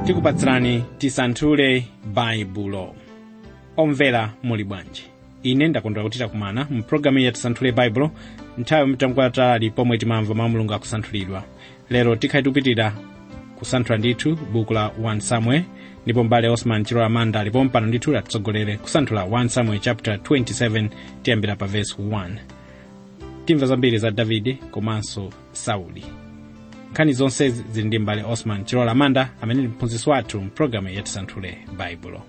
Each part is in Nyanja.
tikupatsirani tisanthule baibulo. Omvera muli bwanji? Ine ndakondwera kuti takumana mu programu ya tisanthule baibulo, nthawi mtamkwatali pomwe timamva mawu a Mulungu akusanthulidwa. Lero tikhali tupitira kusanthula ndithu buku la 1 Samuel, ndipo mbale Osman Chilola Amanda alipo mpano ndithu atitsogolere kusanthula 1 Samuel chapter 27 tiyambira pa verse 1. Timva zambiri za Davide komanso Sauli. Nkhani zonse zili ndi mbale Osman Chilola Amanda amene ndi mphunzitsi wathu mu programu ya tisanthule baibulo.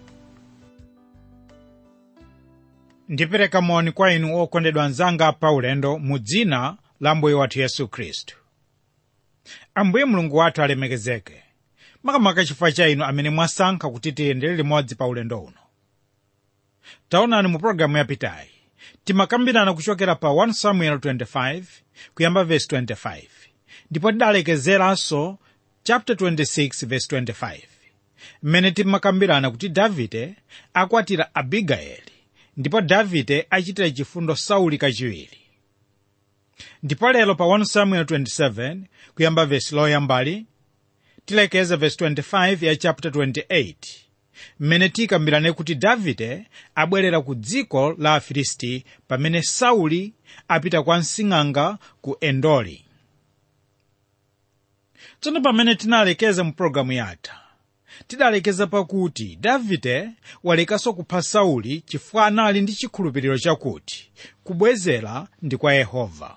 Ndipereka moni kwa inu okondedwa anzanga pa ulendo mu dzina la Ambuye wathu Yesu Khristu. Ambuye Mulungu wathu alemekezeke, makamaka chifukwa cha inu amene mwasankha kuti tiyendere limodzi pa ulendo uno. Taonani mu programu yapitayi timakambirana kuchokera pa 1 Samuel 25 kuyamba verse 25, ndipo tidalekezeranso chapter 26 verse 25, mmene timakambirana kuti Davide akwatira Abigayeli ndipo Davide achitira chifundo Sauli kachiwiri. Ndipo lero pa 1 Samuel 27 kuyamba verse loyambali tilekeza verse 25 ya chapter 28, mmene tikambirane kuti Davide abwerera ku dziko la Afilisti pamene Sauli apita kwa msing'anga ku Endori. Tsono pamene tinalekeza mu programu yatha tidalekeza pakuti Davide walekanso kupha Sauli chifukwa anali ndi chikhulupiriro chakuti kubwezera ndi kwa Yehova.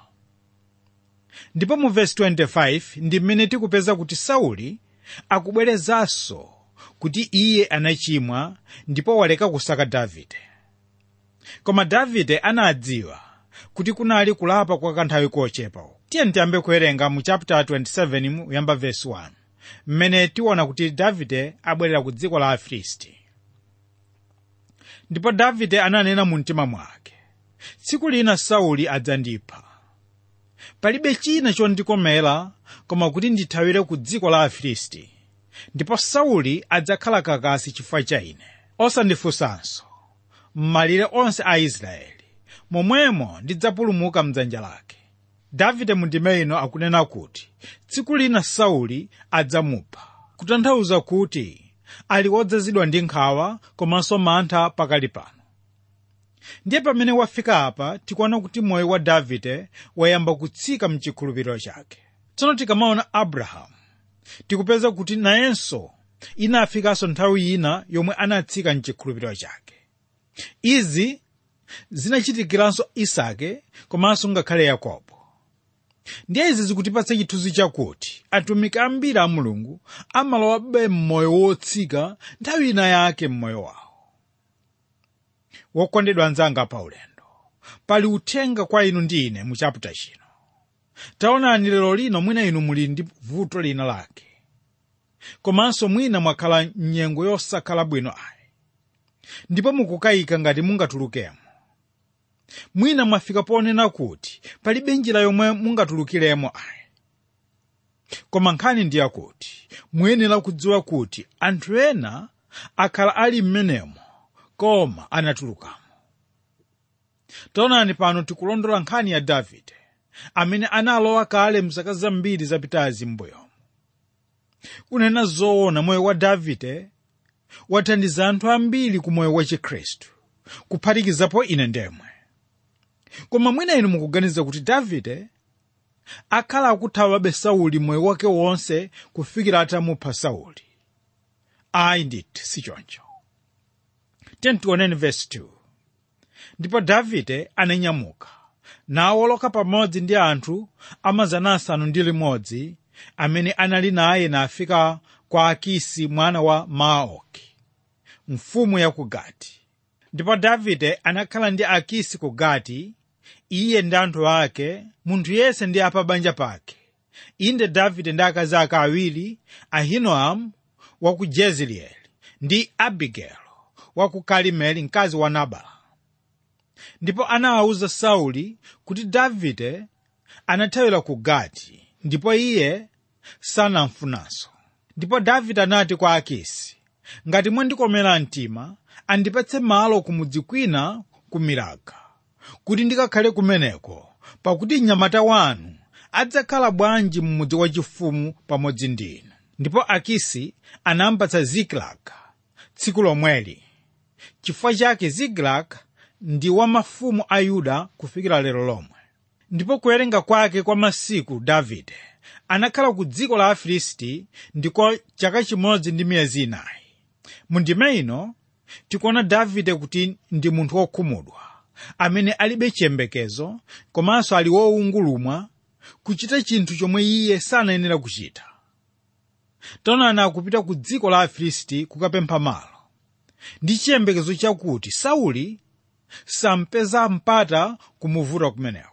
Ndipo mu verse 25 ndi mmene tikupeza kuti Sauli akubwerezanso kuti iye anachimwa ndipo waleka kusaka Davide. Koma Davide anadziwa kuti kunali kulapa kwa kanthawi kochepa. Tiye tiyambe kuwerenga mu chapter 27 kuyamba verse 1, mmene tiona kuti Davide abwerera ku dziko la Afilisti. Ndipo Davide ananena mu mtima mwake, tsiku lina Sauli adzandipha. Palibe china chondikomera koma kuti ndithawire ku dziko la Afilisti, ndipo Sauli adzakhala kakasi chifukwa cha ine, osandifunsanso m'malire onse a Israeli, momwemo ndidzapulumuka mdzanja lake. Davide mu ndime ino akunena kuti tsiku lina Sauli adzamupha, kutanthauza kuti ali wodzazidwa ndi nkhawa komanso mantha pakali pano. Ndiye pamene wafika apa tikuona kuti moyo wa Davide wayamba kutsika mchikhulupiriro chake. Tsono tikamaona Abrahamu tikupeza kuti nayenso inafikanso nthawi ina yomwe anatsika mchikhulupiriro chake. Izi zinachitikiranso Isake komanso ngakhale Yakobo. Ndiye izi zikutipatsa chithunzi chakuti atumiki ambiri a Mulungu amalowabe mmoyo wotsika nthawi ina yake mmoyo wawo. Wokondedwa anzanga pa ulendo, pali uthenga kwa inu ndi ine mu chapter chino. Taonani lero lino mwina inu muli ndi vuto lina lake, komanso mwina mwakhala nyengo yosakhala bwino ayi, ndipo mukukayika ngati mungatulukemo. Mwina mwafika ponena kuti palibe njira yomwe mungatulukiremo ayi. Koma nkhani ndi yakuti muyenera kudziwa kuti anthu ena akhala ali mmenemo koma anatulukamo. Taonani pano tikulondola nkhani ya Davide amene analowa kale mzaka zambiri zapitazi m'mbuyomo. Kunena zoona moyo wa Davide wathandiza anthu ambiri ku moyo wa Chikhristu, kuphatikizapo ine ndemwe. Koma mwina inu mukuganiza kuti Davide akhala akuthawabe Sauli moyo wake wonse kufikira atamupha Sauli. Ayi ndithu sichoncho. Tioneni verse 2. Ndipo Davide ananyamuka nawoloka pamodzi ndi anthu 500 amene anali naye nafika kwa Akisi mwana wa Maoki, mfumu ya ku Gati. Ndipo Davide anakhala ndi Akisi ku Gati, iye ndi anthu ake, munthu yense ndi apa banja pake. Inde Davide ndi akazi ake awiri, Ahinoamu wa ku Jezreeli ndi Abigaili wa ku Karimeli mkazi wa Nabala. Ndipo anawawuza Sauli kuti Davide anathawira ku Gati, ndipo iye sanamfunanso. Ndipo Davide anati kwa Akisi, ngati mwandikomera mtima, andipatse malo kumudzi kwina ku Milaga, kuti ndikakhale kumeneko, pakuti mnyamata wanu adzakhala bwanji mmudzi wachifumu pamodzi ndi inu. ndipo Akisi anampatsa Zikilagi tsiku lomweli. Chifukwa chake Zikilagi ndi wa mafumu a Yuda kufikira lero lomwe. Ndipo kuwerenga kwake kwa masiku Davide anakhala ku dziko la Afilisti ndiko chaka chimodzi ndi miyezi 4. Mu ndime ino tikuona Davide kuti ndi munthu wokhumudwa amene alibe chiyembekezo komanso ali woungulumwa kuchita chinthu chomwe iye sanayenera kuchita. Taonani akupita ku dziko la Afilisti kukapempha malo ndi chiyembekezo chakuti Sauli sampeza mpata kumuvuta kumeneko.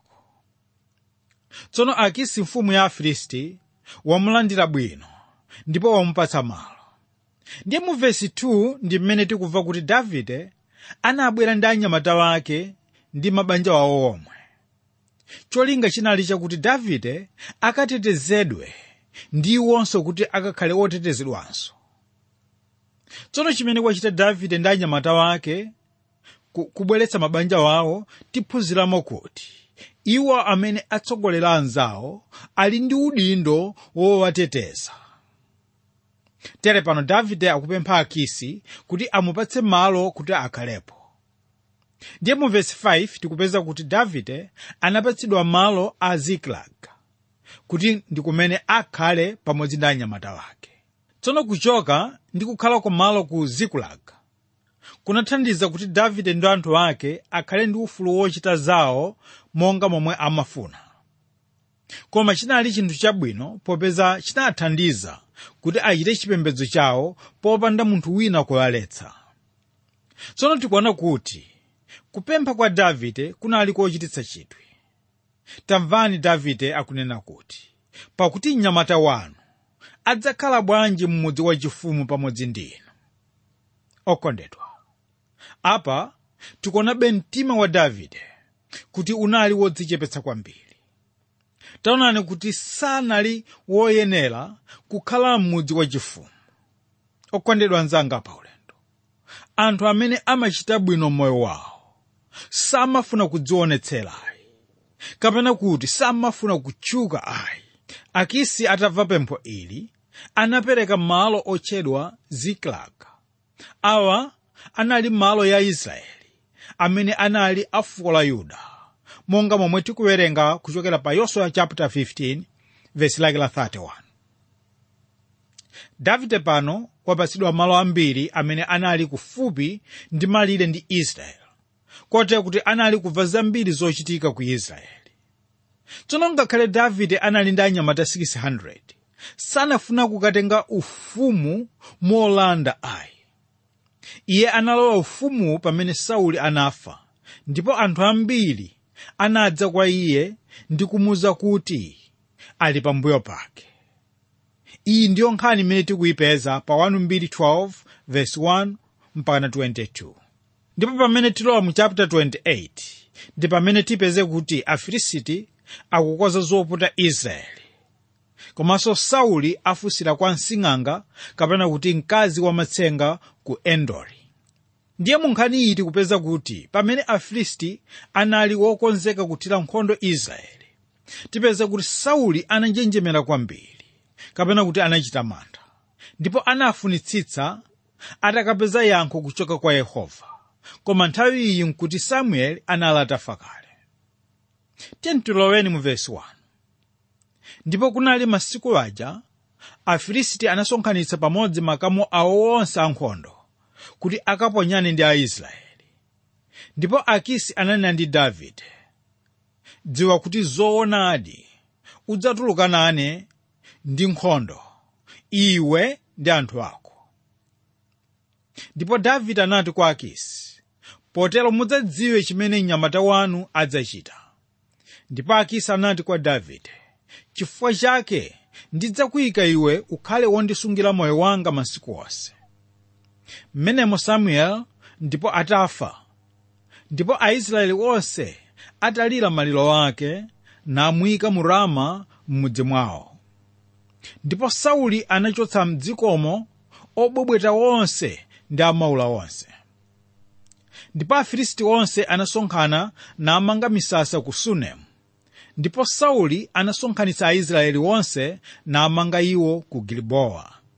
Tsono Akisi mfumu ya Afilisti wamulandira bwino ndipo wamupatsa malo. Ndiye mu vesi 2 ndi mmene tikumva kuti Davide anabwera ndi anyamata wake ndi mabanja wawo omwe. Cholinga chinali chakuti Davide akatetezedwe ndi iwonso kuti akakhale otetezedwanso. Tsono chimene kwachita Davide ndi anyamata wake kubweretsa mabanja wawo tiphunziramo kuti iwo amene atsogolera anzawo ali ndi udindo wowateteza. Tere pano Davide akupempha Akisi kuti amupatse malo kuti akhalepo. Ndiye mu verse 5 tikupeza kuti Davide anapatsidwa malo a Zikilagi kuti ndi kumene akhale pamodzi ndi anyamata wake. Tsono kuchoka ndi kukhala ku malo ku Zikilagi kunathandiza kuti Davide ndi anthu ake akhale ndi ufulu wochita zawo monga momwe amafuna. Koma chinali chinthu chabwino popeza chinathandiza kuti achite chipembedzo chawo popanda munthu wina kuwaletsa. Tsono tikuona kuti kupempha kwa Davide kunali kochititsa chidwi. Tamvani Davide akunena kuti, pakuti mnyamata wanu adzakhala bwanji mmudzi wachifumu pamodzi ndi inu. Okondedwa, apa tikuonabe mtima wa Davide kuti unali wodzichepetsa kwambiri. Taonani kuti sanali woyenera kukhala mmudzi wachifumu. Okondedwa anzanga pa ulendo, anthu amene amachita bwino moyo wawo samafuna kudzionetsera ayi, kapena kuti samafuna kutchuka ayi. Akisi atamva pempho ili anapereka malo otchedwa Zikilagi. Awa anali malo ya Israeli amene anali a fuko la Yuda, monga momwe tikuwerenga kuchokera pa Yoswa chapter 15 verse lake la 31. Davide pano wapatsidwa malo ambiri amene anali kufupi ndi malire ndi Israeli, kotero kuti anali kumva zambiri zochitika ku Israeli. Tsono ngakhale Davide anali ndi anyamata 600, sanafuna kukatenga ufumu molanda ayi. Iye analowa ufumu pamene Sauli anafa, ndipo anthu ambiri anadza kwa iye ndi kumuwuza kuti ali pambuyo pake. Iyi ndiyo nkhani imene tikuyipeza pa 1:12 verse 1 mpaka 22. Ndipo pamene tilowa mu chapter 28 ndi pamene tipeze kuti Afilisti akukoza zoputa Israeli. Komanso Sauli afunsira kwa msing'anga kapena kuti mkazi wamatsenga ku Endori. Ndiye mu nkhani iyi tikupeza kuti pamene Afilisti anali wokonzeka kuthira nkhondo Israeli, tipeza kuti Sauli ananjenjemera kwambiri kapena kuti anachita mantha, ndipo anafunitsitsa atakapeza yankho kuchoka kwa Yehova. Koma nthawi iyi nkuti Samueli anali atafa kale. Tiloweni mu verse 1. Ndipo kunali masiku aja Afilisti anasonkhanitsa pamodzi makamu awo onse ankhondo kuti akaponyane ndi Aisraeli. Ndipo Akisi ananena ndi Davide, dziwa kuti zoonadi udzatuluka nane ndi nkhondo, iwe ndi anthu ako. Ndipo Davide anati kwa Akisi, potero mudzadziwe chimene mnyamata wanu adzachita. Ndipo Akisi anati kwa Davide, chifukwa chake ndidzakuyika iwe ukhale wondisungira moyo wanga masiku onse. Mmenemo Samuel ndipo atafa, ndipo Aisraeli onse atalira maliro ake, namuyika mu Rama m'mudzi mwawo. Ndipo Sauli anachotsa m'dzikomo obwebweta onse ndi amaula onse. Ndipo Afilisti onse anasonkhana namanga misasa ku Sunemu. Ndipo Sauli anasonkhanitsa Aisraeli onse namanga iwo ku Gilibowa.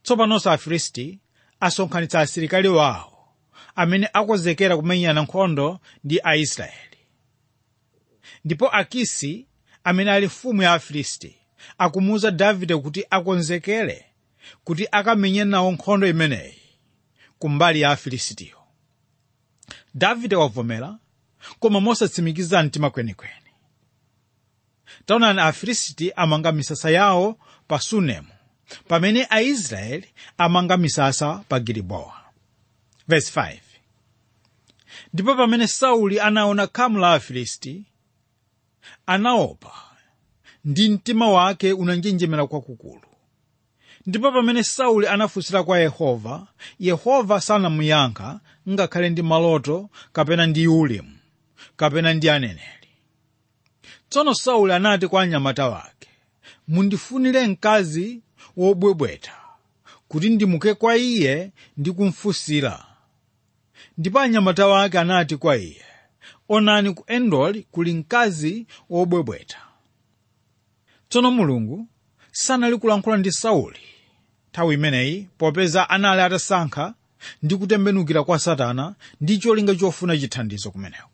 Tsopanonso Afilisti asonkhanitsa asilikali wawo amene akonzekera kumenyana nkhondo ndi Aisraeli. Ndipo Akisi amene ali mfumu ya Afilisti akumuwuza Davide kuti akonzekere kuti akamenye nawo nkhondo imeneyi kumbali ya Afilistiyo. Davide wavomera, koma mosatsimikiza mtima kwenikweni. Taonani Afilisti amanga misasa yawo pa Sunemu, pamene Aisraeli amanga misasa pa Gilibowa. Verse 5. Ndipo pamene Sauli anaona khamu la Afilisti, anaopa ndi mtima wake unanjenjemera kwakukulu. Ndipo pamene Sauli anafunsira kwa Yehova, Yehova sanamuyankha ngakhale ndi maloto kapena ndi Urimu kapena ndi aneneri. Tsono Sauli anati kwa anyamata wake, mundifunire mkazi wobwebweta kuti ndimuke kwa iye ndi kumfunsira. Ndipo anyamata wake anati kwa iye, onani ku Endori kuli mkazi wobwebweta. Tsono Mulungu sanali kulankhula ndi Sauli nthawi imeneyi, popeza anali atasankha ndi kutembenukira kwa Satana ndi cholinga chofuna chithandizo kumeneko.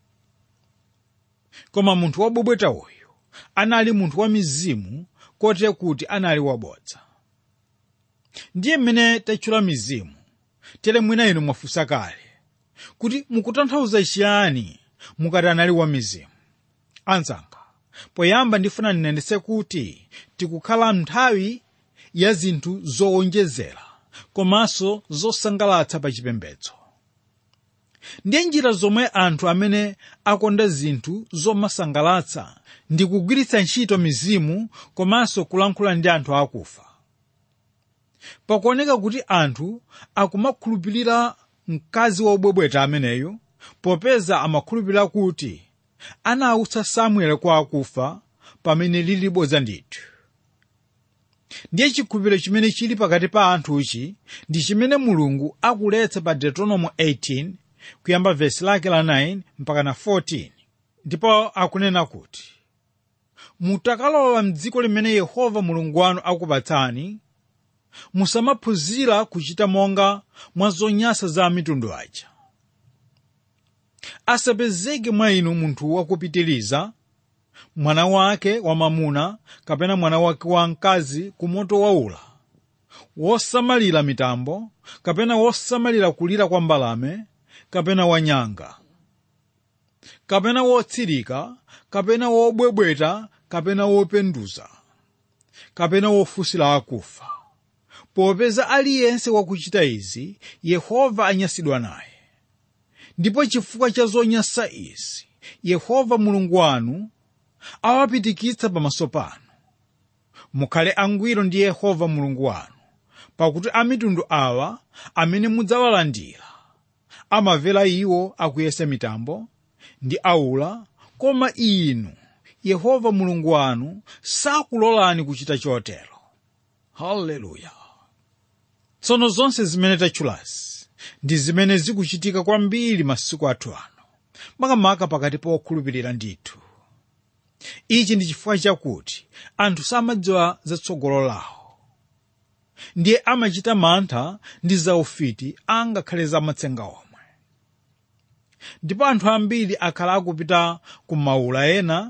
Koma munthu wobwebweta uyu anali munthu wa mizimu, kote kuti anali wabodza. Ndiye mmene tatchula mizimu, tere mwina inu mwafunsa kale kuti mukutanthauza chiyani mukati anali wa mizimu. Anzanga, poyamba ndifuna ndinenetse kuti tikukhala nthawi ya zinthu zowonjezera komanso zosangalatsa pa chipembedzo. Ndiye njira zomwe anthu amene akonda zinthu zomasangalatsa ndi kugwiritsa ntchito mizimu komanso kulankhula ndi anthu akufa. Pakuoneka kuti anthu akumakhulupirira mkazi wobwebweta ameneyo, popeza amakhulupirira kuti anautsa Samueli kwa akufa pamene lili bodza ndithu. Ndiye chikhulupiriro chimene chili pakati pa anthuchi ndi chimene Mulungu akuletsa pa Deuteronomy 18 kuyamba verse lake la 9 mpaka na 14. Ndipo akunena kuti, mutakalowa m'dziko limene Yehova Mulungu wanu akupatsani, musamaphunzira kuchita monga mwa zonyansa za mitundu aja. Asapezeke mwa inu munthu wakupitiriza mwana wake wamamuna kapena mwana wake wamkazi ku moto waula, wosamalira mitambo kapena wosamalira kulira kwa mbalame kapena wanyanga, kapena wotsirika kapena wobwebweta kapena wopenduza kapena wofunsira akufa. Popeza aliyense wakuchita izi, Yehova anyansidwa naye. Ndipo chifukwa cha zonyansa izi, Yehova Mulungu wanu awapitikitsa pamaso panu. Mukhale angwiro ndi Yehova Mulungu wanu, pakuti amitundu awa amene mudzawalandira amavera iwo akuyesa mitambo ndi aula, koma inu Yehova Mulungu wanu sakulolani kuchita chotero. Haleluya. Tsono zonse zimene tachulazi ndi zimene zikuchitika kwambiri masiku athu ano, makamaka pakati pa okhulupirira ndithu. Ichi ndi chifukwa chakuti anthu samadziwa zatsogolo lawo, ndiye amachita mantha ndi zaufiti angakhale zamatsenga omwe. Ndipo anthu ambiri akhala akupita ku maula ena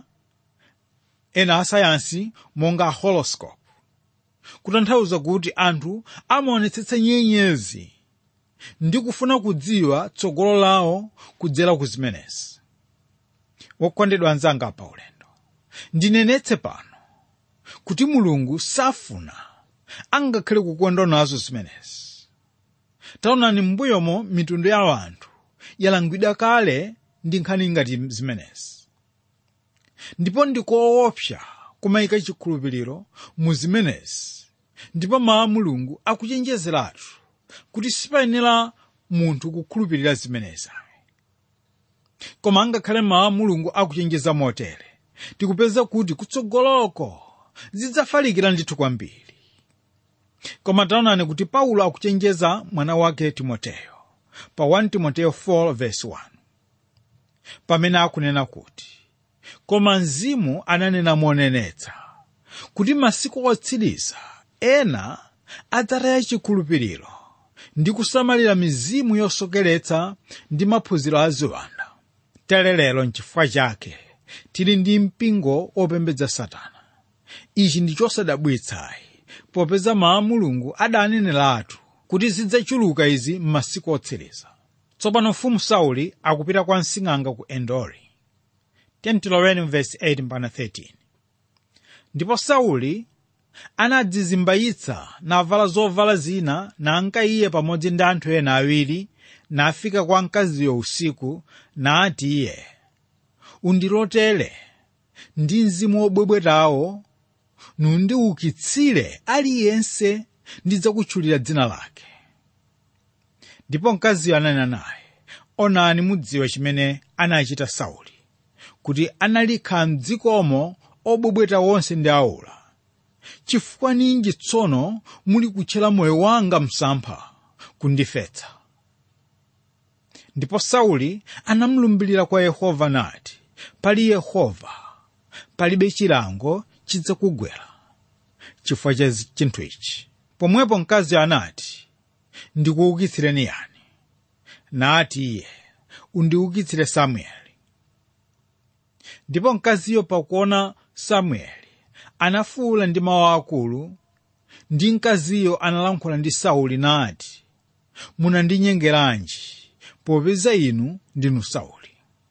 asayansi monga horoscope, kutanthauza kuti anthu amaonetsetsa nyenyezi ndi kufuna kudziwa tsogolo lawo kudzera ku zimenezi. Wokondedwa anzanga pa ulendo, ndinenetse pano kuti Mulungu safuna angakhale kukondwa nazo zimenezi. Taonani m'mbuyomo mitundu ya anthu yalangwidwa kale ndi nkhani ngati zimenezi. Ndipo ndikoopsa kumayika chikhulupiriro mu zimenezi. Ndipo mawu a Mulungu akuchenjezeratu kuti sipayenera munthu kukhulupirira zimenezi. Koma angakhale mawu a Mulungu akuchenjeza motere, tikupeza kuti kutsogoloko zidzafalikira ndithu kwambiri. Koma taonani kuti Paulo akuchenjeza mwana wake Timoteyo pa 1 Timoteyo 4 verse 1, pamene akunena kuti, koma Mzimu ananena monenetsa kuti masiku otsiriza ena adzataya chikhulupiriro ndi kusamalira mizimu yosokeretsa ndi maphunziro a ziwanda. Tere lero n'chifukwa chake tili ndi mpingo opembedza Satana. Ichi ndi chosadabwitsayi, popeza mawu a Mulungu adaneneratu kuti zidzachuluka izi m'masiku otsiriza. Tsopano mfumu Sauli akupita kwa msing'anga ku Endori. Verse 8-13. Ndipo Sauli anadzizimbayitsa navala zovala zina nanka iye pamodzi ndi anthu ena awiri, nafika kwa mkaziyo usiku, nati iye, undilotere ndi mzimu wobwebwetawo nundiukitsire aliyense ndidzakutchulira dzina lake. Ndipo mkaziyo ananena naye, onani mudziwe chimene anachita Sauli, kuti analikha m'dzikomo obwebweta wonse ndi aula. Chifukwa ninji tsono muli kutchera moyo wanga msampha kundifetsa? Ndipo Sauli anamlumbirira kwa Yehova nati, pali Yehova, palibe chilango chidzakugwera chifukwa cha chinthu ichi. Pomwepo mkazi anati, ndikuukitsireni yani? Nati iye, undiukitsire Samueli. Ndipo mkaziyo pakuona Samueli anafuwula ndi mawu akulu, ndi mkaziyo analankhula ndi Sauli nati, munandinyengeranji popeza inu ndinu Sauli?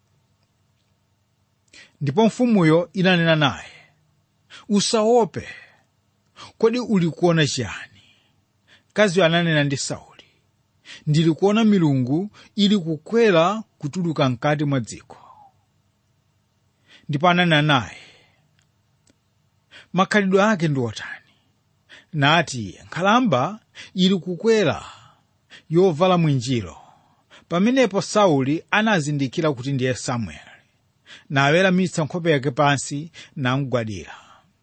Ndipo mfumuyo inanena naye, usaope, kodi uli kuona chiyani? Mkaziyo ananena ndi Sauli, ndili kuona milungu ili kukwera kutuluka mkati mwa dziko. Ndipo ananena naye, makhalidwe ake ndi otani? Nati, nkhalamba ili kukwera yovala mwinjiro. Pamenepo Sauli anazindikira kuti ndiye Samueli, naweramitsa nkhope yake pansi namugwadira.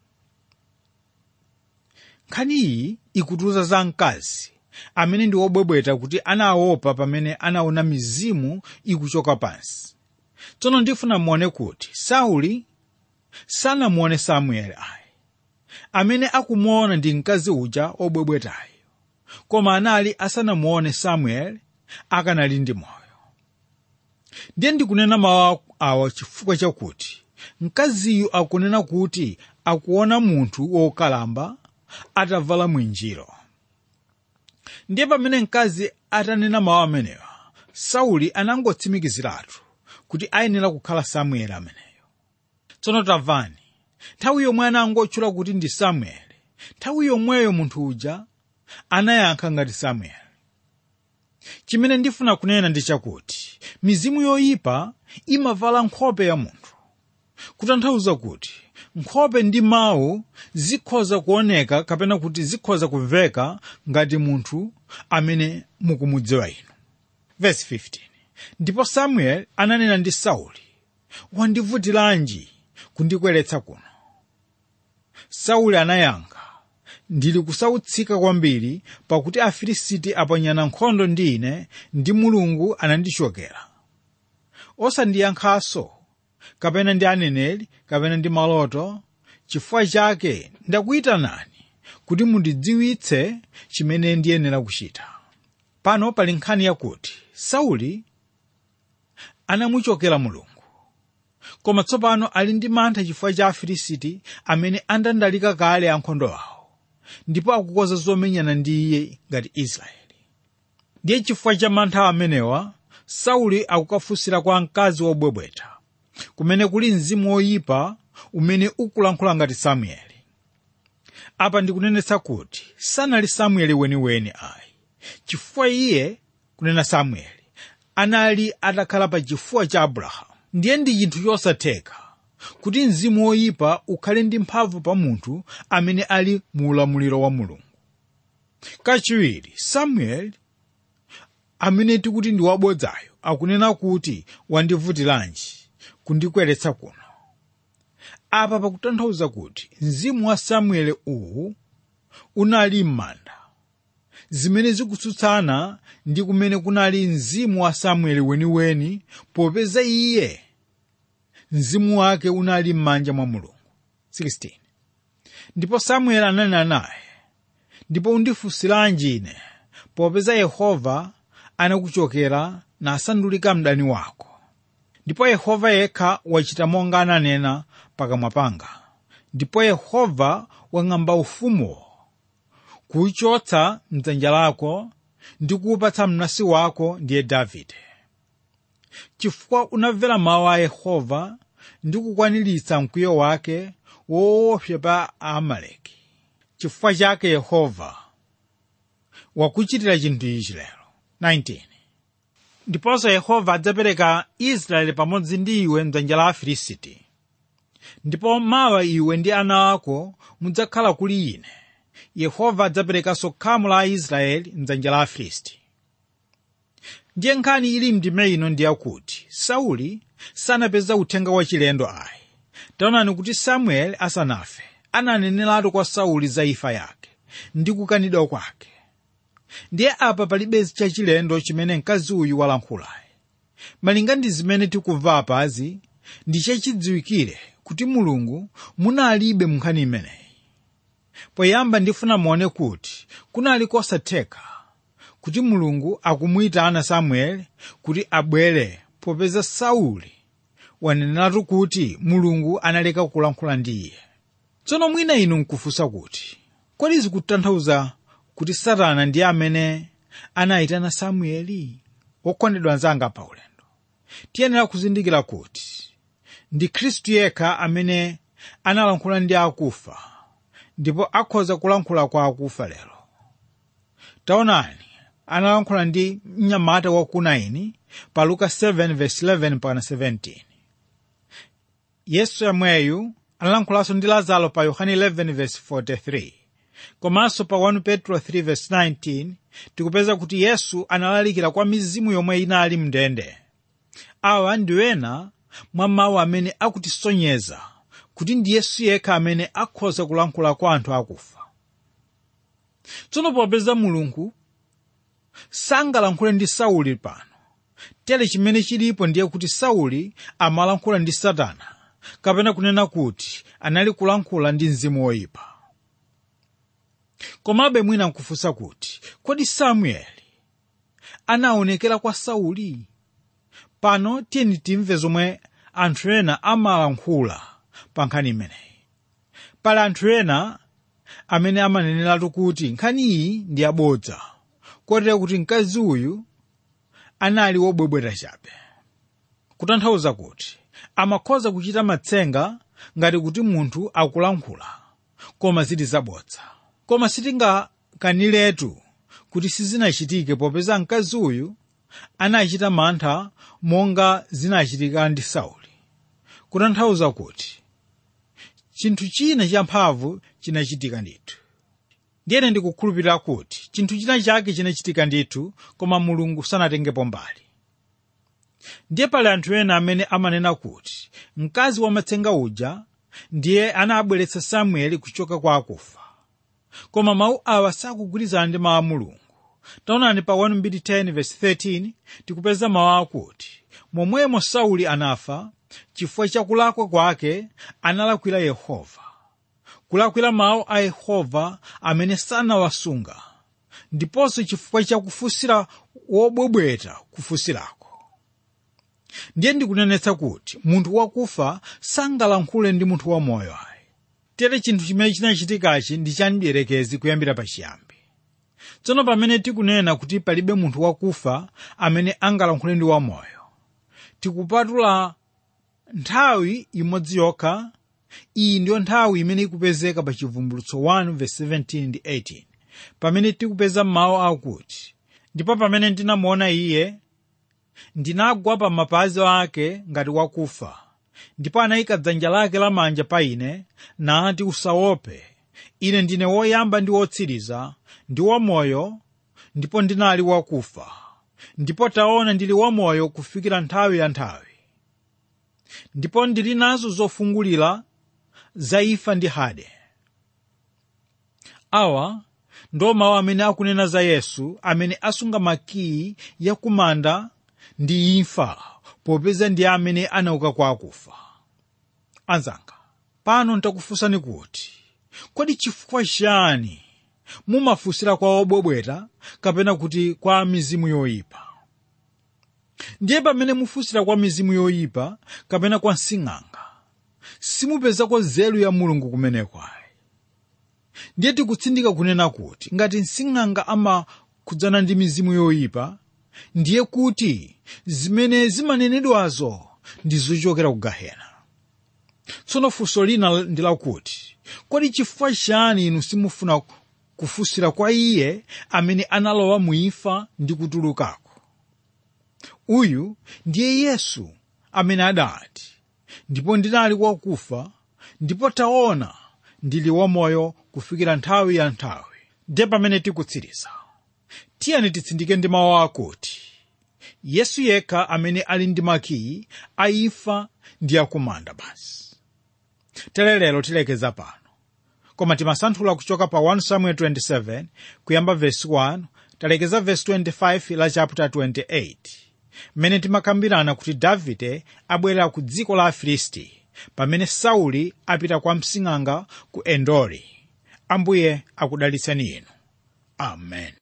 Nkhani iyi ikutiuza za mkazi amene ndi wobwebweta kuti anaopa pamene anaona mizimu ikuchoka pansi. Tsono ndifuna muone kuti Sauli sanamuone Samueli ayi. Amene akumuona ndi mkazi uja obwebwetayo, koma anali asanamuone Samueli akanali ndi moyo. Ndiye ndikunena mawu awa chifukwa chakuti mkaziyu akunena kuti akuona munthu wokalamba atavala mwinjiro. Ndiye pamene mkazi atanena mawu amenewa, Sauli anangotsimikiziratu kuti ayenera kukhala Samueli ameneyo. Tsono tamvani, nthawi yomwe anangotchula kuti ndi Samueli, nthawi yomweyo munthu uja anayankha ngati Samueli. Chimene ndifuna kunena ndi chakuti mizimu yoyipa imavala nkhope ya munthu, kutanthauza kuti nkhope ndi mawu zikhoza kuoneka kapena kuti zikhoza kumveka ngati munthu amene mukumudziwa inu. Verse 15. Ndipo Samueli ananena ndi Sauli, wandivutiranji kundikweretsa kuno? Sauli anayankha, ndili kusautsika kwambiri pakuti Afilisti aponyana nkhondo ndi ine ndi Mulungu anandichokera. Osandiyankhanso kapena ndi aneneri kapena ndi maloto. Chifukwa chake ndakuyitanani kuti mundidziwitse chimene ndiyenera kuchita. Pano pali nkhani yakuti Sauli anamuchokera Mulungu, koma tsopano ali ndi mantha chifukwa cha Afilisti amene andandalika kale ankhondo awo, ndipo akukonza zomenyana ndi iye ngati Israeli. Ndiye chifukwa cha mantha amenewa Sauli akukafunsira kwa mkazi wobwebweta, kumene kuli mzimu woyipa umene ukulankhula ngati Samueli. Apa ndikunenetsa kuti sanali Samueli weniweni ayi, chifukwa iye kunena Samueli anali atakhala pa chifuwa cha Abrahamu. Ndiye ndi chinthu chosatheka kuti mzimu woyipa ukhale ndi mphamvu pa munthu amene ali mu ulamuliro wa Mulungu. Kachiwiri, Samueli amene tikuti ndi wabodzayo akunena kuti wandivutiranji kundikweretsa kuno. Apa pakutanthauza kuti mzimu wa Samueli uwu unali m'manda, zimene zikutsutsana ndi kumene kunali mzimu wa Samueli weniweni, popeza iye mzimu wake unali m'manja mwa Mulungu. 16. Ndipo Samueli ananena naye, ndipo undifunsiranji ine, popeza Yehova anakuchokera nasandulika mdani wako. Ndipo Yehova yekha wachita monga ananena pakamwa panga. Ndipo Yehova wang'amba ufumuwo, kuuchotsa mdzanja lako ndi kuupatsa mnansi wako, ndiye Davide. Chifukwa unamvera mawu a Yehova ndi kukwaniritsa mkwiyo wake woopsa pa Amaleki. Chifukwa chake Yehova wakuchitira chinthu ichi lero. 19. Ndiponso Yehova adzapereka Israeli pamodzi ndi iwe mdzanja la Afilisti. Ndipo mawa iwe ndi ana ako mudzakhala kuli ine. Yehova adzaperekanso khamu la Israeli mdzanja la Afilisti. Ndiye nkhani ili mndime ino ndi yakuti Sauli sanapeza uthenga wachilendo ayi. Taonani kuti Samueli asanafe ananeneratu kwa Sauli za imfa yake ndi kukanidwa kwake. Ndiye apa palibe chachilendo chimene mkazi uyu walankhulayi. Malinga ndi zimene tikumva apazi, ndi chachidziwikire kuti Mulungu munalibe munkhani imeneyi. Poyamba ndifuna muone kuti kunali kosatheka kuti Mulungu akumuyitana Samueli kuti abwere, popeza Sauli waneneratu kuti Mulungu analeka kulankhula ndi iye. Tsono mwina inu nkufunsa kuti kodi zikutanthauza kuti Satana ndiye amene anayitana Samueli? Okondedwa anzanga pa ulendo, tiyenera kuzindikira kuti ndi Khristu yekha amene analankhula ndi akufa, ndipo akhoza kulankhula kwa akufa lero. Taonani, analankhula ndi mnyamata wa ku Naini pa Luka 7:11-17. Yesu yamweyu analankhulaso ndi Lazaro pa Yohane 11:43. Komanso pa 1 Petro 3:19 tikupeza kuti Yesu analalikira kwa mizimu yomwe inali mndende. Awa ndi ena mwa mawu amene akutisonyeza kuti ndi Yesu yekha amene akhoza kulankhula kwa anthu akufa. Tsono popeza Mulungu sangalankhule ndi Sauli pano, tere chimene chilipo ndiye kuti Sauli amalankhula ndi Satana, kapena kunena kuti anali kulankhula ndi mzimu woyipa. Komabe mwina nkufunsa kuti kodi Samueli anaonekera kwa Sauli? Pano tiyeni timve zomwe anthu ena amalankhula pa nkhani imeneyi. Pali anthu ena amene amaneneratu kuti nkhani iyi ndi yabodza, kotero kuti mkazi uyu anali wobwebweta chabe. Kutanthauza kuti amakhoza kuchita matsenga ngati kuti munthu akulankhula, koma zili zabodza. Koma sitingakaniretu kuti sizinachitike, popeza mkazi uyu anachita mantha monga zinachitika ndi Sauli. Kutanthauza kuti chinthu china champhamvu chinachitika ndithu. Ndiyene ndikukhulupirira kuti chinthu china chake chinachitika ndithu, koma Mulungu sanatengepo mbali. Ndiye pali anthu ena amene amanena kuti mkazi wamatsenga uja ndiye anabweretsa Samueli kuchoka kwa akufa. Koma mawu awa sakugwirizana ndi mawu a Mulungu. Taonani pa 1:10-13 tikupeza mawu akuti momwemo Sauli anafa chifukwa cha kulakwa kwake, analakwira Yehova, kulakwira mawu a Yehova amene sanawasunga, ndiponso chifukwa cha kufunsira wobwebweta kufunsirako. Ndiye ndikunenetsa kuti munthu wakufa sangalankhule ndi munthu wamoyo ayi. Tere chinthu chimene chinachitikachi ndi chandiyerekezi kuyambira pachiyambi. Tsono pamene tikunena kuti palibe munthu wakufa amene angalankhule ndi wamoyo, tikupatula nthawi imodzi yokha. Iyi ndiyo nthawi imene ikupezeka pa Chivumbulutso 1:17-18, pamene tikupeza mawu akuti ndipo pamene ndinamuona iye, ndinagwa pa mapazi ake ngati wakufa, ndipo anayika dzanja lake lamanja pa ine nati, usaope, ine ndine woyamba ndi wotsiriza ndi wamoyo, ndipo ndinali wakufa, ndipo taona ndili wamoyo kufikira nthawi ya nthawi. Ndipo ndili nazo zofungulira za imfa ndi Hade. Awa ndo mawu amene akunena za Yesu amene asunga makiyi yakumanda ndi imfa, popeza ndi amene anauka kwa akufa. Anzanga, pano ntakufunsani kuti kodi chifukwa chani mumafunsira kwa obwebweta kapena kuti kwa mizimu yoyipa. Ndiye pamene mufunsira kwa mizimu yoyipa kapena kwa nsing'anga, simupezako nzeru ya Mulungu kumeneko ayi. Ndiye tikutsindika kunena kuti ngati nsing'anga amakhudzana ndi mizimu yoyipa, ndiye kuti zimene zimanenedwazo ndi zochokera ku Gehena. Tsono funso lina ndi lakuti, kodi chifukwa chani inu simufuna kufunsira kwa iye amene analowa muimfa ndi kutulukako? Uyu ndiye Yesu amene adati, ndipo ndinali wakufa ndipo taona ndili wamoyo kufikira nthawi ya nthawi. Ndiye pamene tikutsiriza, tiyeni titsindike ndi mawu akuti Yesu yekha amene ali ndi makiyi aimfa ndi akumanda basi. Lero tilekeza pano, koma timasanthula kuchoka pa 1 Samuel 27 kuyamba verse 1 talekeza verse 25 la chapter 28, mmene timakambirana kuti Davide abwerera ku dziko la Afilisti pamene Sauli apita kwa msing'anga ku Endori. Ambuye akudalitseni inu. Amen.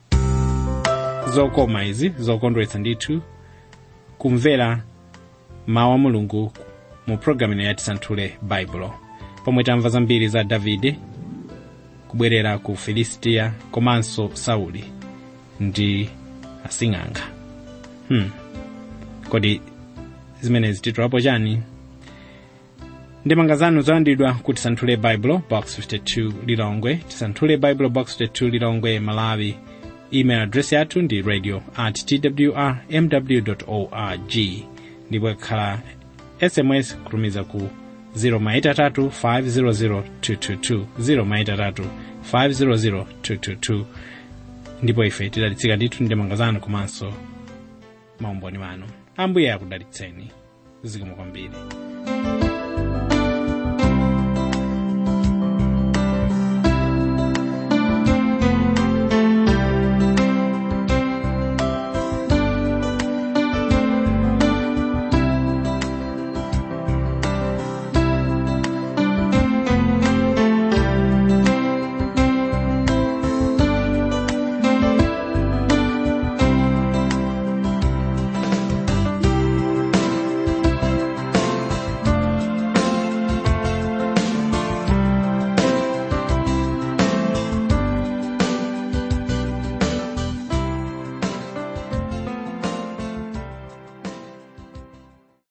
Zokoma izi zokondweretsa ndithu kumvera mawu a Mulungu mu programu ya Tisanthule Baibulo, pomwe tamva zambiri za Davide kubwerera ku Filistia komanso Sauli ndi asing'anga. Kodi zimenezi titulapo chani? Ndemanga zanu zolandidwa ku Tisanthule Baibulo box 52 Lilongwe, Tisanthule Baibulo box 52 Lilongwe, Malawi. Email address yathu ndi radio@twrmw.org. ndipo khala SMS kutumiza ku 083500222 083500222. ndipo ife tidalitsika ndithu ndemanga zanu komanso maumboni wanu. Ambuye akudalitseni. Zikomo kwambiri.